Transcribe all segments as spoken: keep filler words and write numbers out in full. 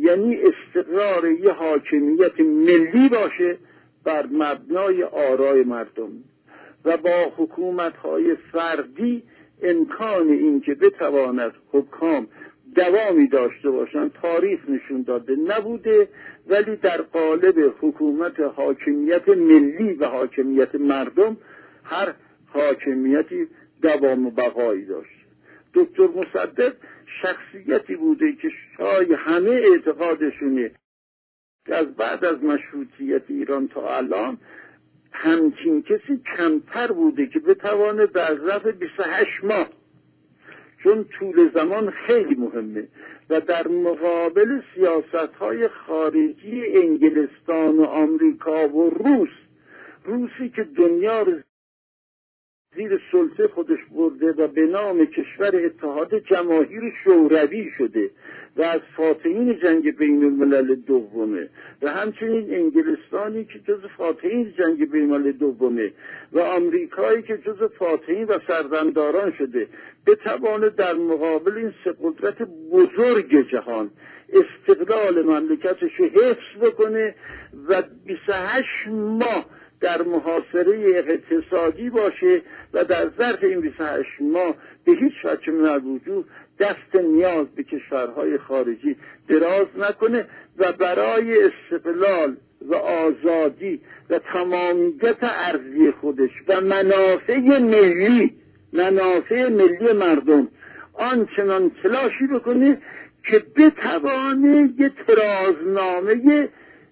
یعنی استقرار یه حاکمیت ملی باشه بر مبنای آرای مردم و با حکومت‌های فردی امکان این که بتواند حکام دوامی داشته باشند تاریخ نشون داده نبوده، ولی در قالب حکومت حاکمیت ملی و حاکمیت مردم هر حاکمیتی دوام و بقایی داشت. دکتر مصدق شخصیتی بوده که شاید همه اعتقادشونه که از بعد از مشروطیت ایران تا الان همچین کسی کمتر بوده که بتوانه در ظرف بیست و هشت ماه، چون طول زمان خیلی مهمه و در مقابل سیاست‌های خارجی انگلستان و آمریکا و روس، روسی که دنیا رو زیر سلطه خودش برده و به نام کشور اتحاد جماهیر شوروی شده و از فاتحین جنگ بین الملل دومه و همچنین انگلستانی که جز فاتحین جنگ بین الملل دومه و آمریکایی که جز فاتحین و سردمداران شده، بتوانه در مقابل این سه قدرت بزرگ جهان استقلال مملکتش رو حفظ بکنه و بیست و هشت ماه در محاصره اقتصادی باشه و در ظرف این بیست و هشت ماه به هیچ وجه من الوجوه دست نیاز به کشورهای خارجی دراز نکنه و برای استقلال و آزادی و تمامیت ارضی خودش و منافع ملی منافع ملی مردم آنچنان تلاشی بکنه که بتوانه یه ترازنامه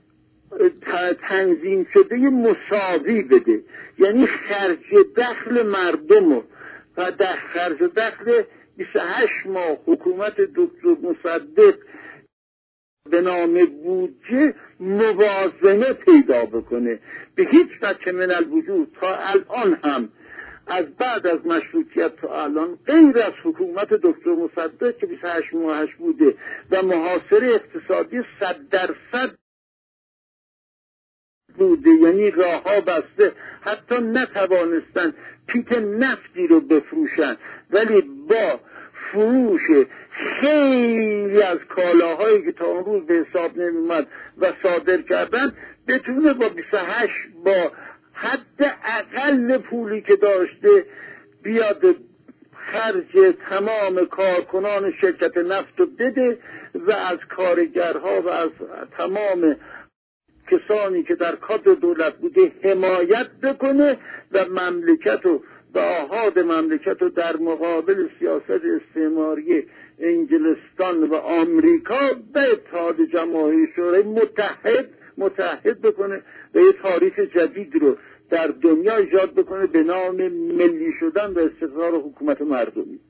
تنظیم شده مساوی بده، یعنی خرج دخل مردم و در خرج دخل بیست و هشت ماه حکومت دکتر مصدق به نام بودجه موازنه پیدا بکنه. به هیچ وجه من الوجود تا الان هم از بعد از مشروطیت تا الان غیر از حکومت دکتر مصدق که بیست و هشت ماهش بوده و محاصره اقتصادی صد درصد بوده، یعنی راه ها بسته، حتی نتوانستن پیت نفتی رو بفروشن، ولی با فروش خیلی از کالاهایی که تا اون روز به حساب نمی‌اومد و صادر کردن بتونه با بیست و هشت با حد اقل پولی که داشته بیاد خرج تمام کارکنان شرکت نفت رو بده و از کارگرها و از تمام کسانی که در کادر دولت بوده حمایت بکنه و مملکت و به آحاد مملکت رو در مقابل سیاست استعماری انگلستان و آمریکا به اتحاد جماهیر شوروی متحد متحد بکنه و یه تاریخ جدید رو در دنیا ایجاد بکنه به نام ملی شدن و استقرار حکومت مردمی.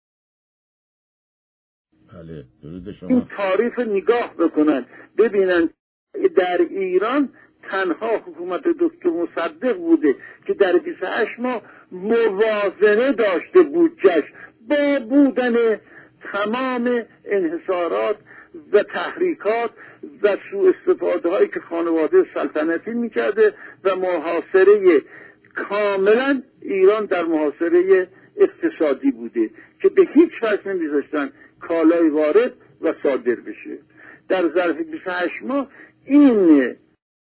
بله، درود شما. این تاریخ نگاه بکنن ببینن در ایران تنها حکومت دکتر مصدق بوده که در بیست و هشت ماه موازنه داشته بودجش با بودن تمام انحصارات و تحریکات و سوء استفاده هایی که خانواده سلطنتی میکرده و محاصره کاملا ایران در محاصره اقتصادی بوده که به هیچ وجه نمیذاشتن کالای وارد و صادر بشه. در ظرف بیست و هشت ماه این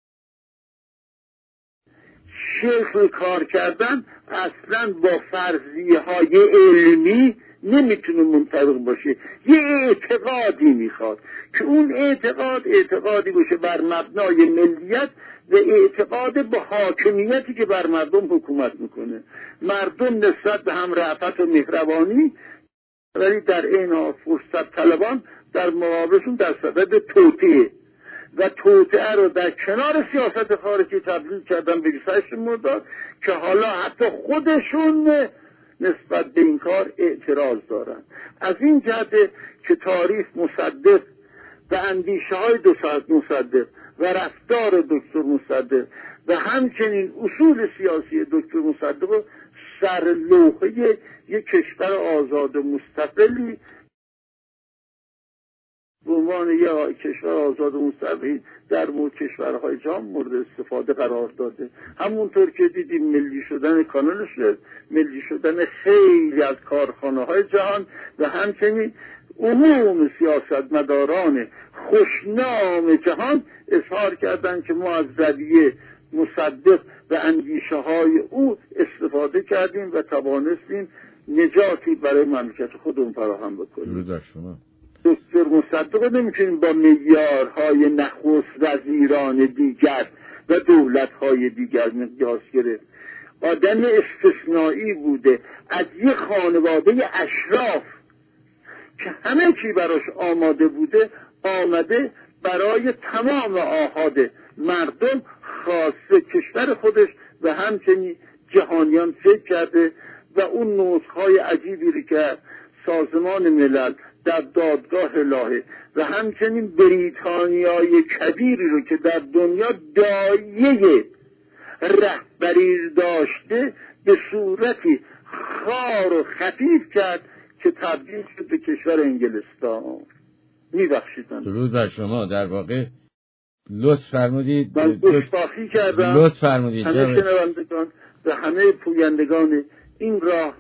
شکل کار کردن اصلا با فرضیه های علمی نمیتونه منطبق باشه. یه اعتقادی میخواد که اون اعتقاد اعتقادی باشه بر مبنای ملیت و اعتقاد به حاکمیتی که بر مردم حکومت میکنه. مردم نسبت به هم رأفت و مهربانی، ولی در این حال فرصت طلبان در مقابلشون در صدد توطئه و توطئه رو در کنار سیاست خارجی تبدیل کردن به بیست و هشت مرداد که حالا حتی خودشون نسبت به این کار اعتراض دارن. از این جهت که تاریخ مصدق و اندیشه های دو ساعت مصدق و رفتار دکتر مصدق و همچنین اصول سیاسی دکتر مصدق سرلوحه یک کشور آزاد و مستقلی به عنوان یک کشور آزاد و مستقل در مورد کشورهای جهان مورد استفاده قرار داده. همونطور که دیدیم ملی شدن کانال شد، ملی شدن خیلی از کارخانه های جهان و همچنین عموم سیاستمداران خوشنام جهان اظهار کردند که ما از رویه مصدق و اندیشه های او استفاده کردیم و توانستیم نجاتی برای مملکت خودمون فراهم بکنیم. دکتر مصدق نمیتونیم با میلیاردهای نخست وزیران دیگر و دولت‌های دیگر مقیاس گرفت. آدم استثنایی بوده، از یک خانواده اشراف که همه چی براش آماده بوده، آمده برای تمام آحاد مردم خاصه کشور خودش و همچنین جهانیان فکر کرده و اون نسخه‌های عجیبی رو که سازمان ملل در دادگاه لاهه و همچنین بریتانیای کبیری رو که در دنیا دایه رهبری داشته به صورتی خار و خفیف کرد که تبدیل شد به کشور انگلستان. میبخشید من درود بر شما. در واقع لطف فرمودید، من گستاخی کردم. لطف فرمودید همه شنوندگان و همه پویندگان این راه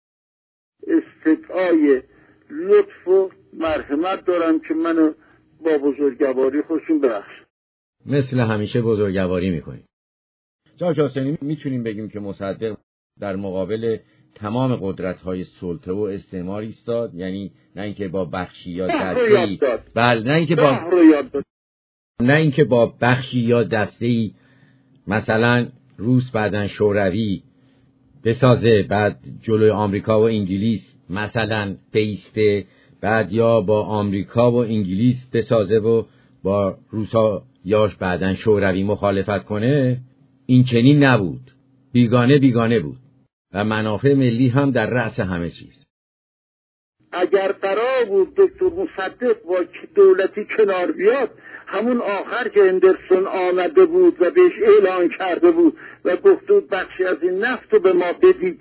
استدعای لطف و مرحمت دارم که منو با بزرگواری خودشون ببخشن. مثل همیشه بزرگواری میکنیم. جناب حسینی، میتونیم بگیم که مصدق در مقابل تمام قدرت‌های سلطه و استعمار ایستاد، یعنی نه اینکه با بخشی یا دسته‌ای، بله نه اینکه با نه اینکه با بخشی یا دسته‌ای مثلا روس بعدن شوروی بسازه، بعد جلوی آمریکا و انگلیس مثلا بیسته، بعد یا با آمریکا و انگلیس بسازه و با روسا یاش بعدن شوروی مخالفت کنه. این چنین نبود، بیگانه بیگانه بود و منافع ملی هم در رأس همه چیز. اگر قرار بود دکتر مصدق با دولتی کنار بیاد، همون آخر که اندرسون آمده بود و بهش اعلان کرده بود و گفت بود بخشی از این نفت رو به ما بدید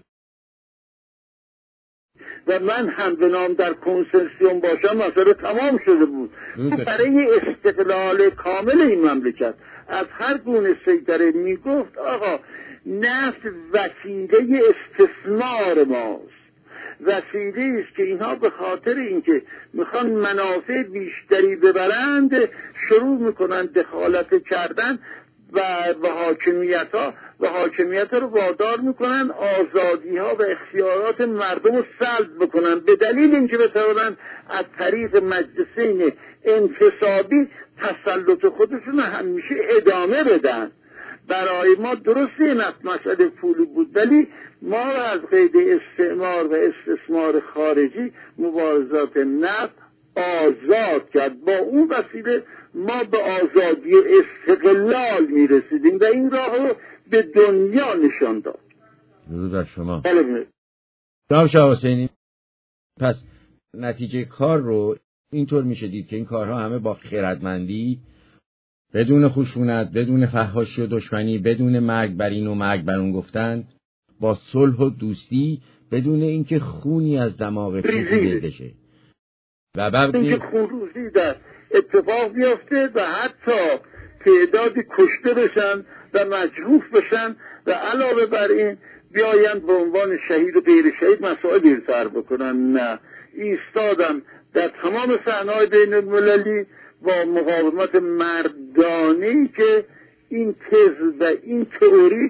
و من هم به نام در کنسرسیوم باشم، مسئله تمام شده بود. برای استقلال کامل این مملکت از هر گونه سیطره میگفت آقا نفت وسیله استثمار ماست، وسیله است که اینها به خاطر اینکه میخوان منافع بیشتری ببرند شروع میکنن دخالت کردن و به حاکمیت ها و حاکمیت ها رو وادار میکنن آزادی ها و اختیارات مردم رو سلب بکنن به دلیل اینکه بتوانن از طریق مجلسین انتصابی تسلط خودشون همیشه ادامه بدن. برای ما درسته نفت مسئله پولی بود، ولی ما از قید استعمار و استثمار خارجی مبارزات نفت آزاد کرد. با اون وسیله ما به آزادی و استقلال میرسیدیم و این راه رو به دنیا نشان داد. درود بر شما. بله. جناب شاه حسینی، پس نتیجه کار رو اینطور میشه دید که این کارها همه با خردمندی، بدون خشونت، بدون فحاشی و دشمنی، بدون مرگ بر این و مرگ بر اون گفتن، با صلح و دوستی، بدون اینکه خونی از دماغ کسی بشه و بعد اینکه خونریزی در اتفاق بیفته و حتی تعدادی کشته بشن و مجروح بشن و علاوه بر این بیایند به عنوان شهید و غیر شهید مسائلی رو سر بکنن. نه، ایستادن در تمام صحنه‌های بین المللی با مقاومت مردانه‌ای که این تز و این تئوری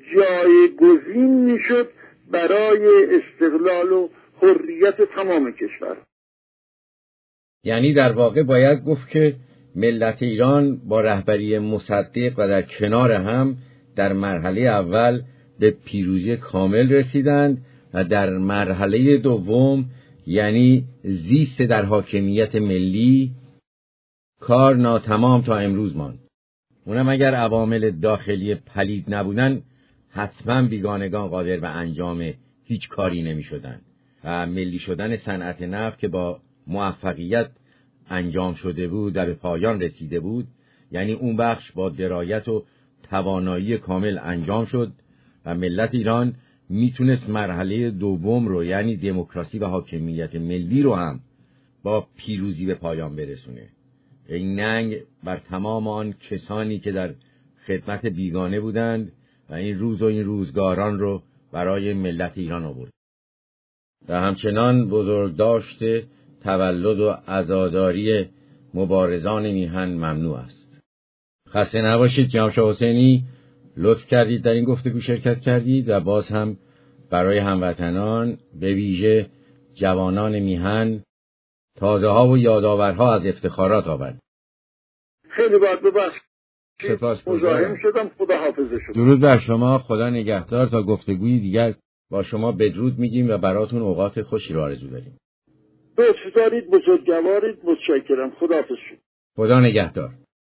جایگزین میشد برای استقلال و حریت تمام کشور. یعنی در واقع باید گفت که ملت ایران با رهبری مصدق و در کنار هم در مرحله اول به پیروزی کامل رسیدند و در مرحله دوم یعنی زیست در حاکمیت ملی کار ناتمام تا امروز ماند. اونم اگر عوامل داخلی پلید نبودن حتما بیگانگان قادر به انجام هیچ کاری نمی شدن و ملی شدن صنعت نفت که با موفقیت انجام شده بود و به پایان رسیده بود، یعنی اون بخش با درایت و توانایی کامل انجام شد و ملت ایران میتونست مرحله دوم رو یعنی دموکراسی و حاکمیت ملی رو هم با پیروزی به پایان برسونه. این ننگ بر تمام آن کسانی که در خدمت بیگانه بودند و این روز و این روزگاران رو برای ملت ایران آورد. و همچنان بزرگ داشته تولد و عزاداری مبارزان میهن ممنوع است. خسته نباشید جناب شاه حسینی، لطف کردید در این گفتگو شرکت کردید و باز هم برای هموطنان به ویژه جوانان میهن تازه ها و یادآورها از افتخارات آورد. خیلی باید ببخشید سپاس مزاحم شدم. خدا حافظه شما. درود بر شما، خدا نگهدار. تا گفتگوی دیگر با شما بدرود میگیم و براتون اوقات خوشی رو آرزو داریم. لطف دارید، بزرگوارید، متشکرم. خدا حافظ شما. خدا نگهدار.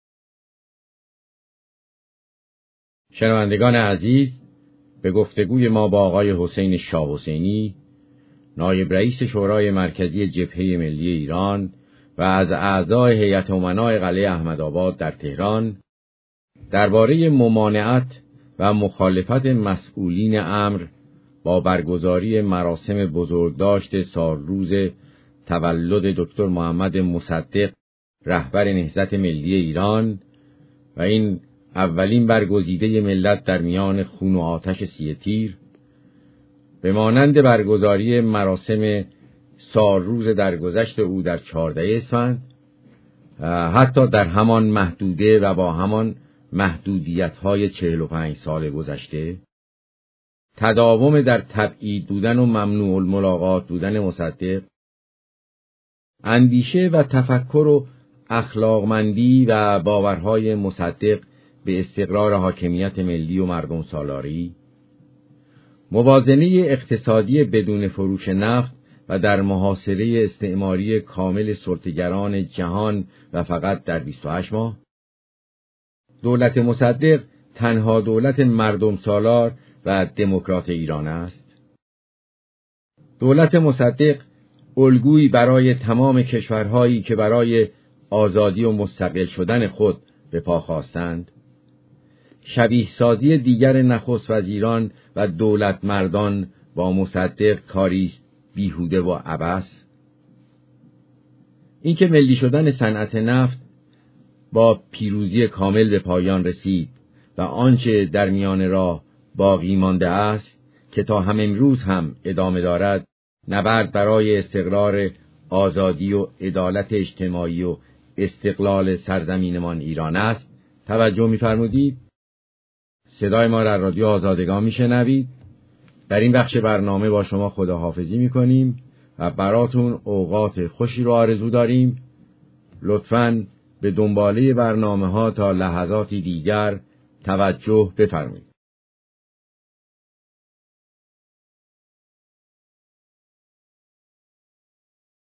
شنوندگان عزیز، به گفتگوی ما با آقای حسین شاه حسینی، نایب رئیس شورای مرکزی جبهه ملی ایران و از اعضای هیئت امنای قلعه احمدآباد در تهران درباره ممانعت و مخالفت مسئولین امر با برگزاری مراسم بزرگداشت سالروز تولد دکتر محمد مصدق رهبر نهضت ملی ایران و این اولین برگزیده ملت در میان خون و آتش سیه تیر، به مانند برگزاری مراسم سالروز درگذشت او در چهاردهم اسفند، حتی در همان محدوده و با همان محدودیت‌های چهل و پنج سال گذشته، تداوم در تبعید بودن و ممنوع الملاقات بودن مصدق، اندیشه و تفکر و اخلاقمندی و باورهای مصدق به استقرار حاکمیت ملی و مردم سالاری، موازنه اقتصادی بدون فروش نفت و در محاصره استعماری کامل سلطه‌گران جهان و فقط در بیست و هشت ماه، دولت مصدق تنها دولت مردم سالار و دموکرات ایران است. دولت مصدق الگویی برای تمام کشورهایی که برای آزادی و مستقل شدن خود به پا خواستند. شبیه سازی دیگر نخست وزیران و دولت مردان با مصدق کاریست بیهوده و عبث. اینکه ملی شدن صنعت نفت با پیروزی کامل به پایان رسید و آنچه در میان راه باقی مانده است که تا هم امروز هم ادامه دارد، نبرد برای استقرار آزادی و عدالت اجتماعی و استقلال سرزمینمان ایران است. توجه می‌فرمودید؟ صدای ما در رادیو آزادگان میشنوید. در این بخش برنامه با شما خداحافظی میکنیم و براتون اوقات خوشی رو آرزو داریم. لطفاً به دنباله برنامه ها تا لحظاتی دیگر توجه بفرمایید.